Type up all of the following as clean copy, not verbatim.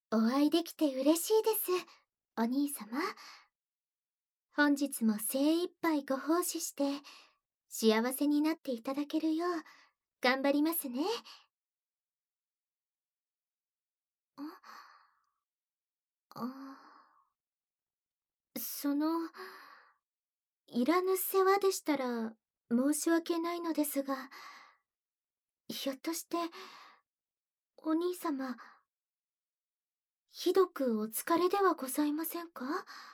お会いできて嬉しいです、お兄様。本日も精一杯ご奉仕して、幸せになっていただけるよう、頑張りますね。その、いらぬ世話でしたら申し訳ないのですが、ひょっとして、お兄様、ひどくお疲れではございませんか？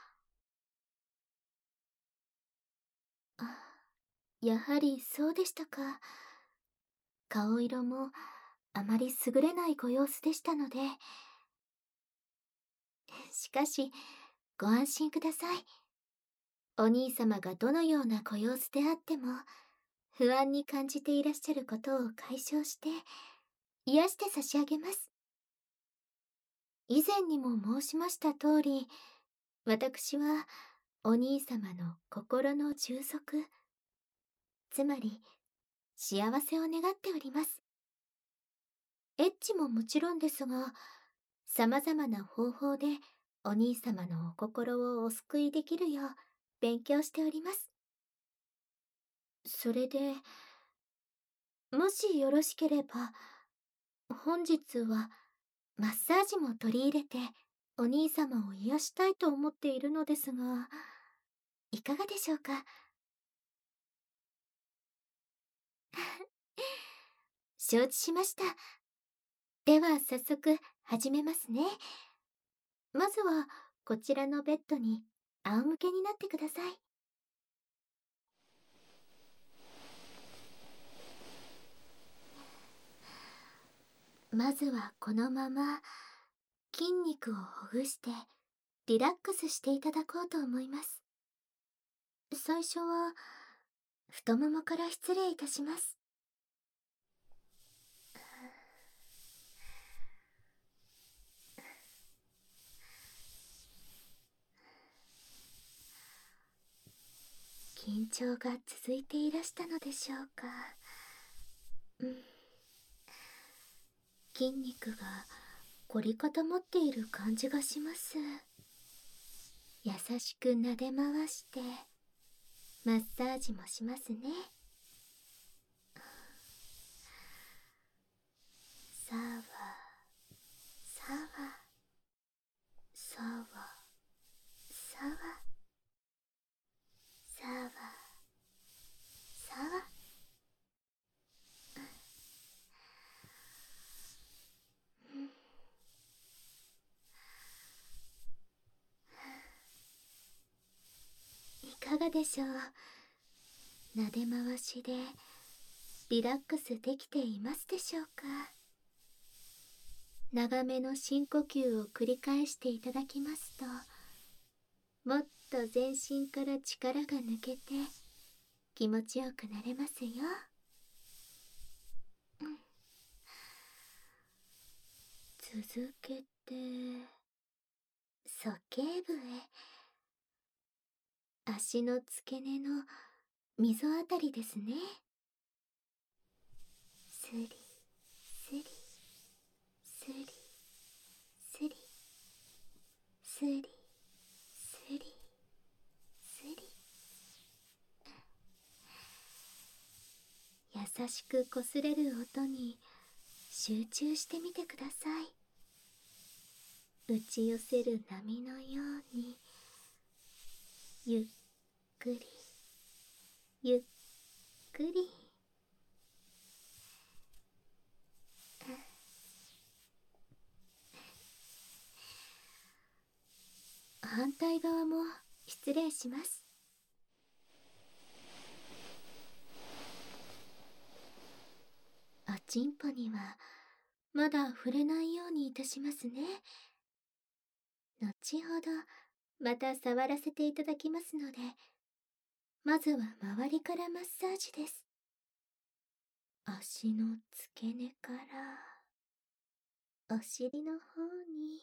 あ、やはりそうでしたか。顔色もあまり優れないご様子でしたので。しかし、ご安心ください。お兄様がどのようなご様子であっても、不安に感じていらっしゃることを解消して、癒して差し上げます。以前にも申しました通り、私はお兄様の心の充足、つまり幸せを願っております。エッチももちろんですが、様々な方法でお兄様のお心をお救いできるよう勉強しております。それで、もしよろしければ、本日はマッサージも取り入れてお兄様を癒したいと思っているのですが、いかがでしょうか？承知しました。では早速始めますね。まずはこちらのベッドに仰向けになってください。まずはこのまま筋肉をほぐしてリラックスしていただこうと思います。最初は太ももから失礼いたします。緊張が続いていらしたのでしょうか。うん。筋肉が凝り固まっている感じがします。優しく撫で回してマッサージもしますね。さわさわさわさわさわさわ。いかがでしょう。撫で回しでリラックスできていますでしょうか。長めの深呼吸を繰り返していただきますと、もっと全身から力が抜けて気持ちよくなれますよ。続けて鼠径部へ。足の付け根の溝あたりですね。スリスリスリスリスリスリスリ。優しくこすれる音に集中してみてください。打ち寄せる波のようにゆっくりゆっくり。反対側も失礼します。おちんぽにはまだ触れないようにいたしますね。後ほどまた触らせていただきますので、まずは周りからマッサージです。足の付け根からお尻の方に。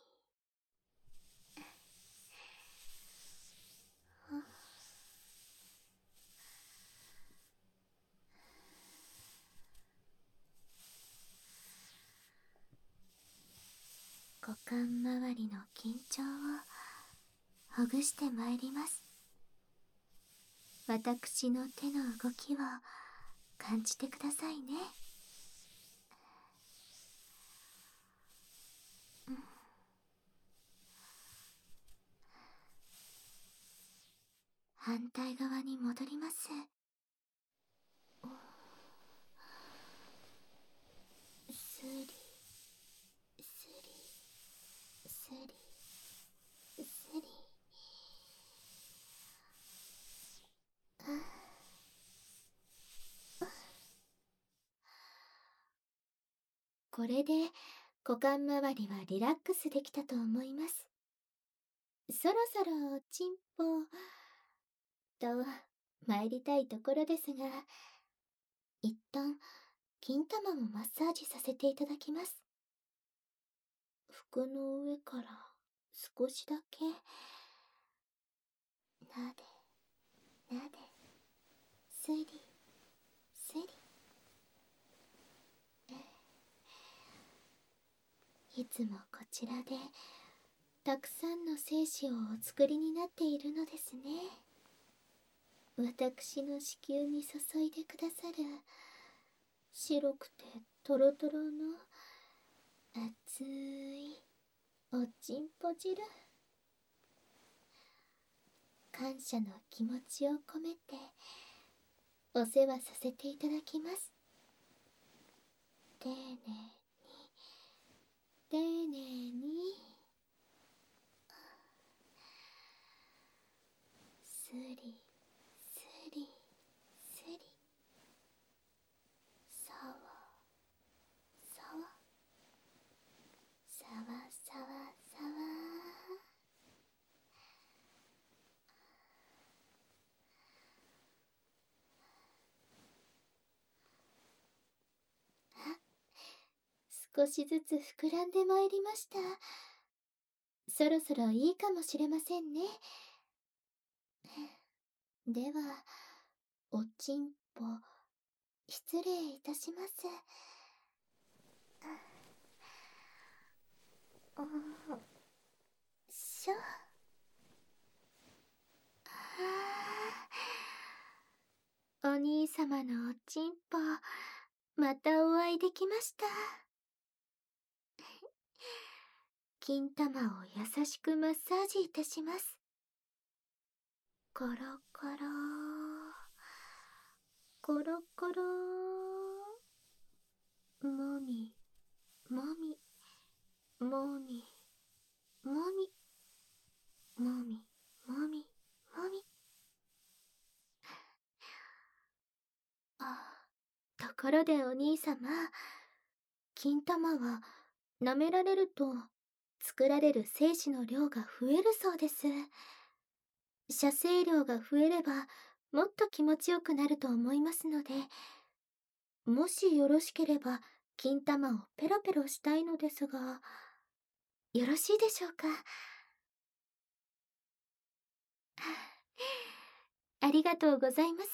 股間周りの緊張をほぐしてまいります。私の手の動きを感じてくださいね。反対側に戻ります。スリスリスリスリ。これで股間周りはリラックスできたと思います。そろそろチンポと参りたいところですが、一旦金玉をマッサージさせていただきます。服の上から少しだけなでなで、スリスリ。いつもこちらでたくさんの精子をお作りになっているのですね。私の子宮に注いでくださる白くてトロトロの熱いおちんぽ汁、感謝の気持ちを込めてお世話させていただきます。丁寧に丁寧に、スリスリスリ、さわさわさわさわさわ。少しずつ膨らんでまいりました。そろそろいいかもしれませんね。では、おちんぽ、失礼いたします。しょ。お兄様のおちんぽ、またお会いできました。金玉を優しくマッサージいたします。コロコロコロコロ、もみもみもみもみもみもみもみ。ところでお兄様、金玉は舐められると作られる精子の量が増えるそうです。射精量が増えればもっと気持ちよくなると思いますので、もしよろしければ金玉をペロペロしたいのですが、よろしいでしょうか。ありがとうございます。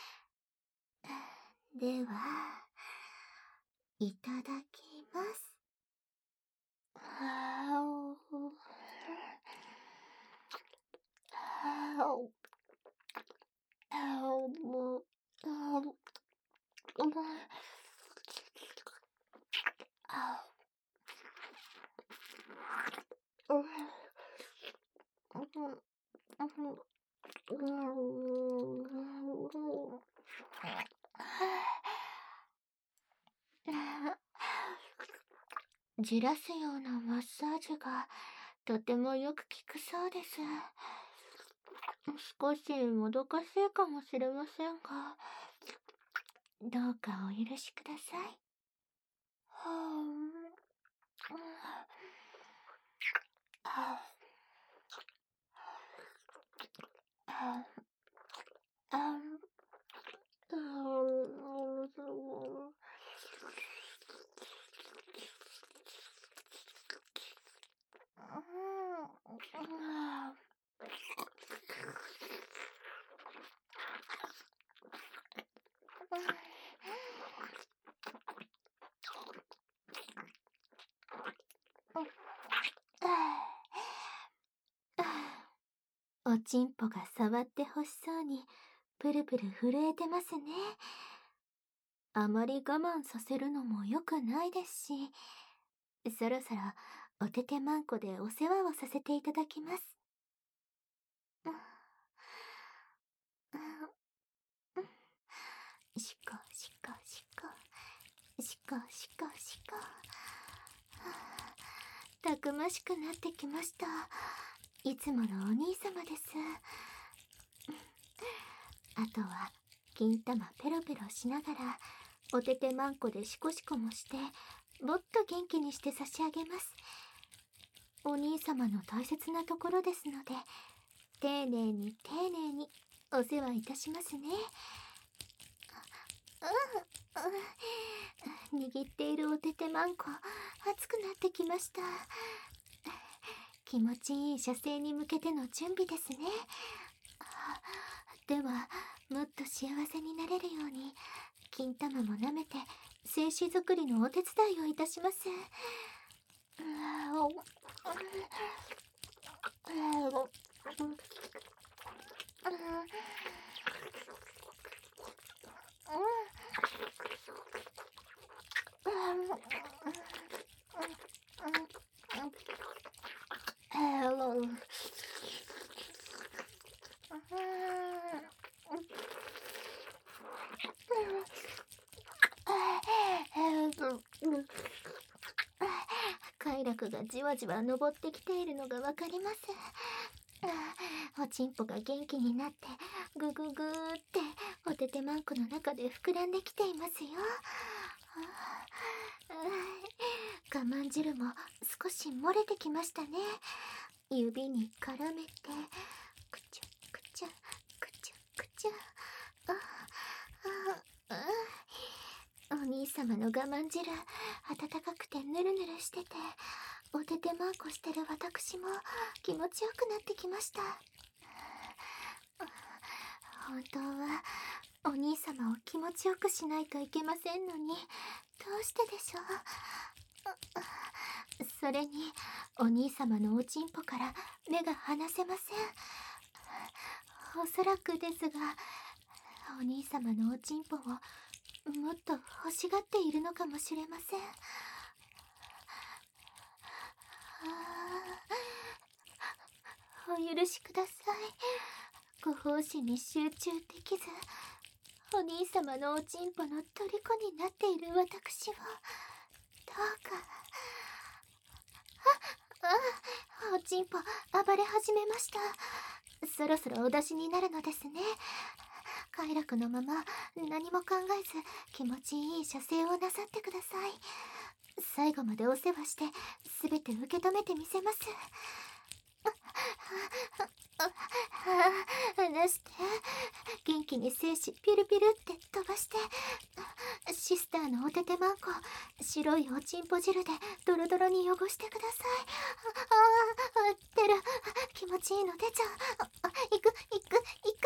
では、いただきます。じらすようなマッサージがとてもよく効くそうです。少しもどかしいかもしれませんが、どうかお許しください。 おちんぽが触ってほしそうにプルプル震えてますね。あまり我慢させるのも良くないですし、そろそろおててまんこでお世話をさせていただきます。うんうん、しこしこしこしこしこしこ、たくましくなってきました。いつものお兄様です。あとは金玉ペロペロしながらおててまんこでシコシコもしてもっと元気にして差し上げます。お兄様の大切なところですので、丁寧に丁寧にお世話いたしますね。握っているおててまんこ熱くなってきました。気持ちいい射精に向けての準備ですね。ではもっと幸せになれるように金玉も舐めて精子作りのお手伝いをいたします。快楽がじわじわ登ってきているのがわかります。おちんぽが元気になってグググーっておててまんこの中で膨らんできていますよ。我慢汁も少し漏れてきましたね。指に絡めてくちゃくちゃくちゃくちゃ。お兄様の我慢汁温かくてぬるぬるしてておててまんこしてる私も気持ちよくなってきました。本当はお兄様を気持ちよくしないといけませんのに、どうしてでしょう。それにお兄様のおちんぽから目が離せません。おそらくですが、お兄様のおちんぽをもっと欲しがっているのかもしれません。お許しください。ご奉仕に集中できず、お兄様のおちんぽの虜になっている私を、どうか。おちんぽ暴れ始めました。そろそろお出しになるのですね。快楽のまま何も考えず気持ちいい射精をなさってください。最後までお世話して全て受け止めてみせます。離して。元気に精子ピュルピュルって飛ばして。シスターのおててまんこ白いおちんぽ汁でドロドロに汚してください。出る。気持ちいいの出ちゃう。いくいくいくいく。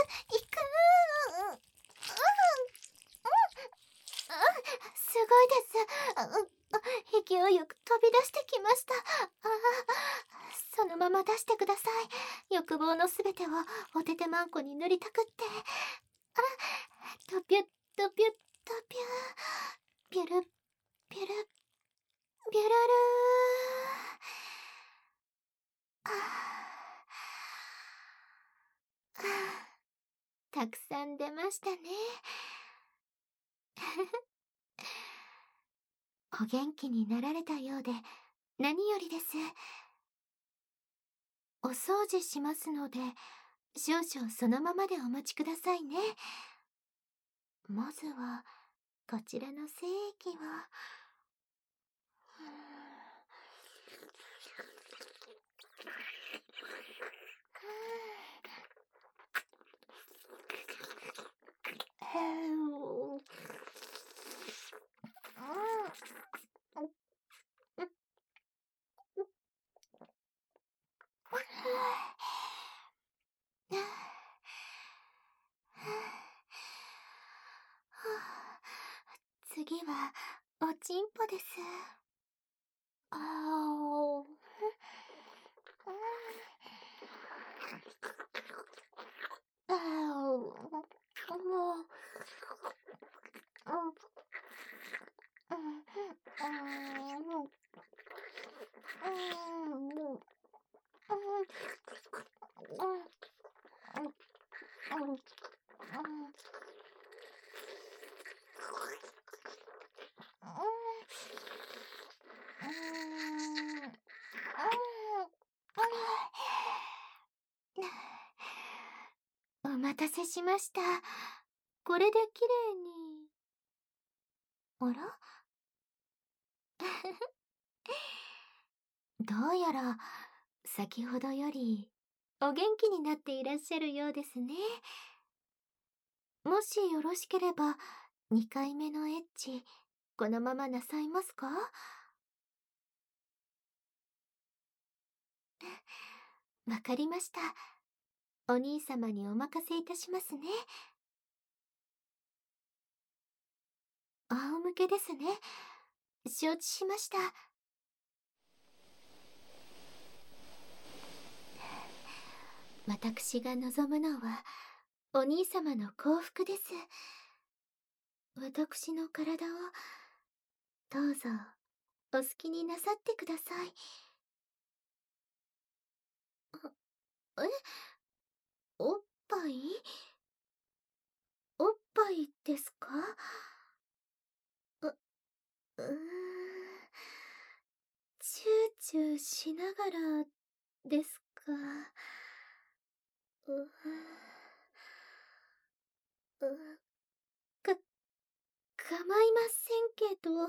すごいです。勢いよく飛び出してきました。そのまま出してください。欲望のすべてをおててまんこに塗りたくって。ドピュッドピュッドピュー。ピュルピュルピュルルー。たくさん出ましたね。お元気になられたようで何よりです。お掃除しますので少々そのままでお待ちくださいね。まずはこちらの精液を。次はおちんぽです。 お待たせしました。これで綺麗に。あらどうやら、先ほどより、お元気になっていらっしゃるようですね。もしよろしければ、2回目のエッチ、このままなさいますか？わかりました。お兄様にお任せいたしますね。仰向けですね。承知しました。私が望むのは、お兄様の幸福です。私の体を、どうぞ、お好きになさってください。え、おっぱい？おっぱいですか？う、うーん。チューチューしながらですか？う、う、か、構いませんけど、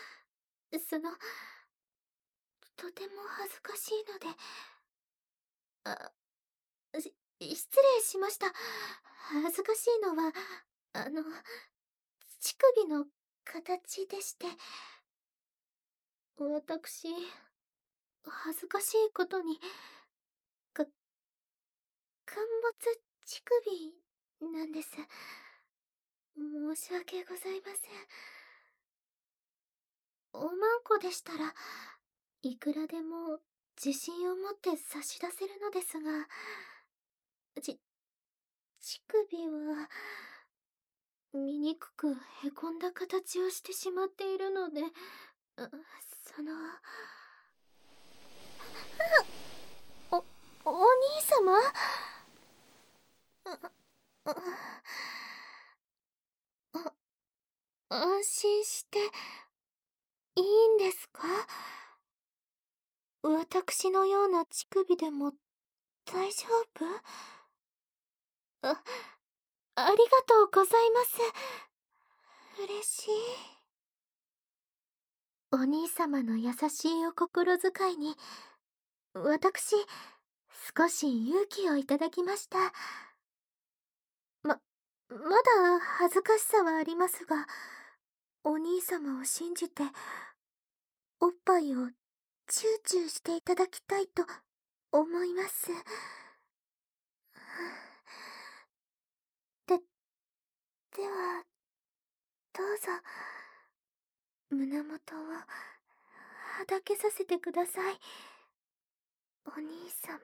とても恥ずかしいので、あ、失礼しました。恥ずかしいのは、あの、乳首の形でして、私、恥ずかしいことに、陥没乳首なんです。申し訳ございません。おまんこでしたら、いくらでも自信を持って差し出せるのですが、乳首は、醜くへこんだ形をしてしまっているので、あその、お、お兄様？あ、安心していいんですか？私のような乳首でも大丈夫？あ、ありがとうございます。嬉しい。お兄様の優しいお心遣いに、私、少し勇気をいただきました。まだ恥ずかしさはありますが、お兄様を信じて、おっぱいをチューチューしていただきたいと思います。で、では、どうぞ、胸元をはだけさせてください。お兄様。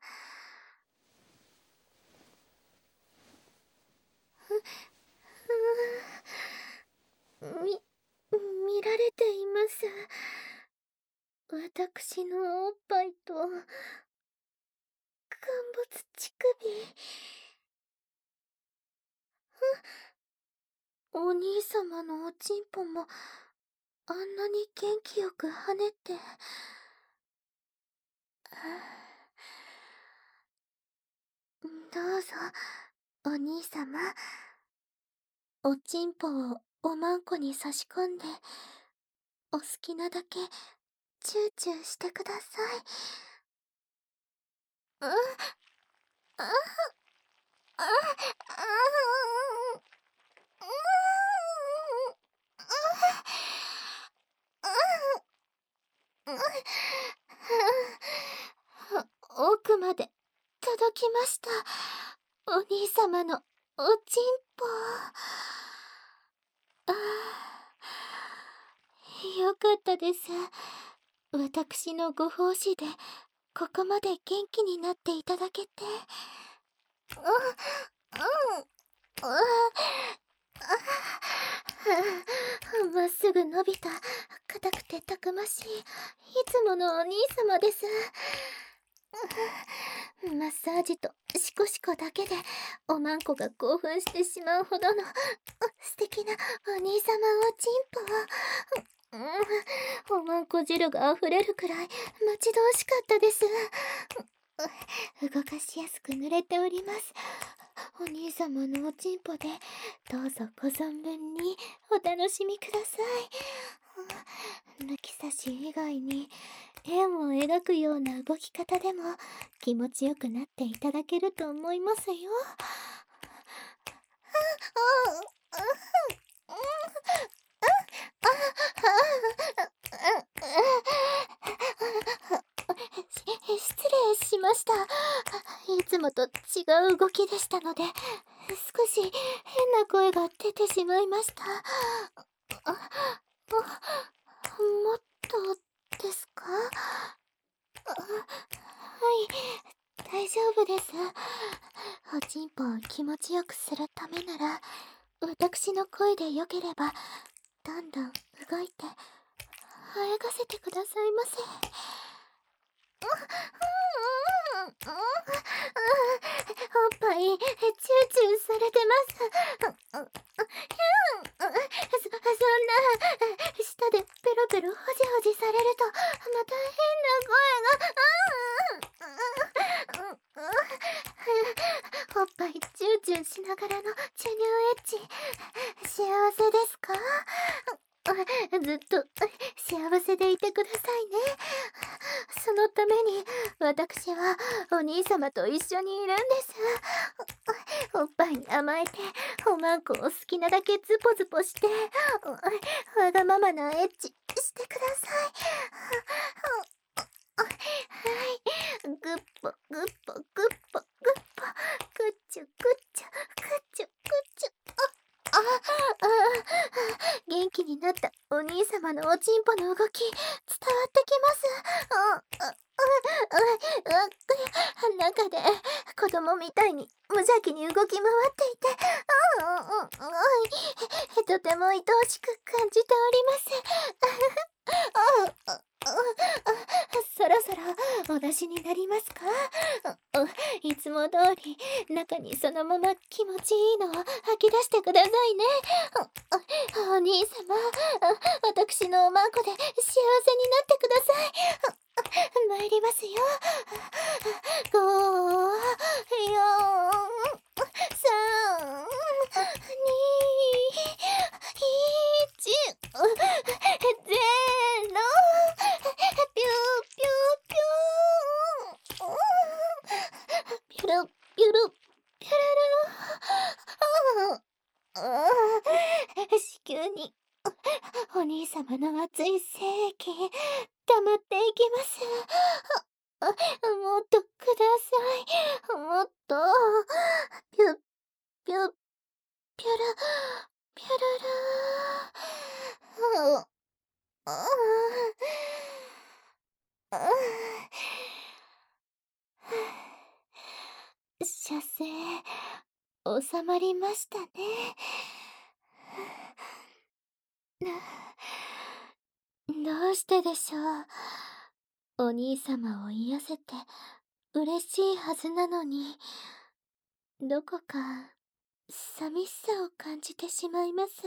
見られています。私のおっぱいと、陥没乳首。お兄様のおちんぽも、あんなに元気よく跳ねて。どうぞ、お兄様。おちんぽをおまんこに差し込んで、お好きなだけ、チューチューしてください。あ、あ、あ、あ、奥まで届きました。お兄様のおちんぽ。よかったです。私のご奉仕で、ここまで元気になっていただけて。まっすぐ伸びた、硬くてたくましい、いつものお兄様です。 マッサージとシコシコだけでおまんこが興奮してしまうほどの素敵なお兄様おちんぽを、おまんこ汁が溢れるくらい待ち遠しかったです。動かしやすく濡れております。お兄様のおちんぽでどうぞご存分にお楽しみください。抜き差し以外に円を描くような動き方でも気持ちよくなっていただけると思いますよ。失礼しました。いつもと違う動きでしたので、少し変な声が出てしまいました。もっとですか？はい、大丈夫です。おちんぽを気持ちよくするためなら、私の声でよければ、どんどん動いて、泳がせてくださいませ。おっぱい、チューチューされてます。そんな、舌でペロペロホジホジされると、また変な声が。おっぱいチューチューしながらの授乳エッチ、幸せですか？ずっと幸せでいてくださいね。そのために私はお兄様と一緒にいるんです。おっぱいに甘えておまんこを好きなだけズポズポしてわがままなエッチしてください。はい、グッポグッポグッポグッポ、グッチュグッチュグッチュグッチュ。元気になったお兄様のおちんぽの動き伝わってきます。中で子供みたいに無邪気に動き回っていて、とても愛おしく感じております。そろそろお出しになりますか？いつも通り中にそのまま気持ちいいのを吐き出してくださいね。お兄様、私のおまんこで幸せになってください。参りますよ。5、4、3、2、1、ゼロ。ピューピューピュー。ピュルピュルピュルル。子宮にお兄様の熱い精液溜まっていきます。もっとください。もっと。ピュッピュッピュルピュルル。射精収まりましたね。どうしてでしょう。お兄様を癒せて嬉しいはずなのに、どこか寂しさを感じてしまいます。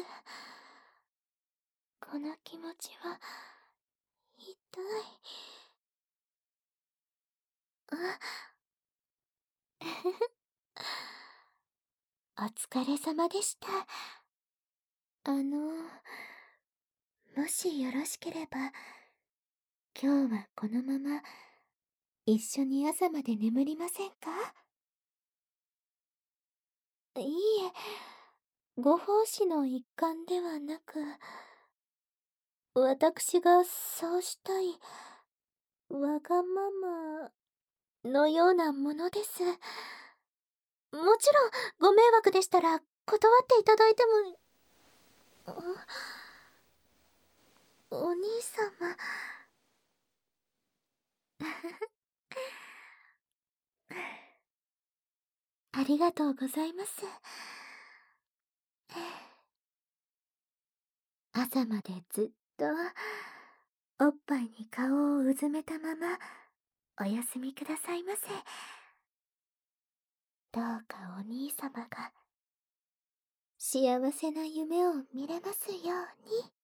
この気持ちは痛い。お疲れ様でした。もしよろしければ、今日はこのまま一緒に朝まで眠りませんか？いいえ、ご奉仕の一環ではなく、私がそうしたいわがままのようなものです。もちろんご迷惑でしたら断っていただいても。お兄様。ありがとうございます。朝までずっとおっぱいに顔をうずめたままおやすみくださいませ。どうかお兄様が幸せな夢を見れますように。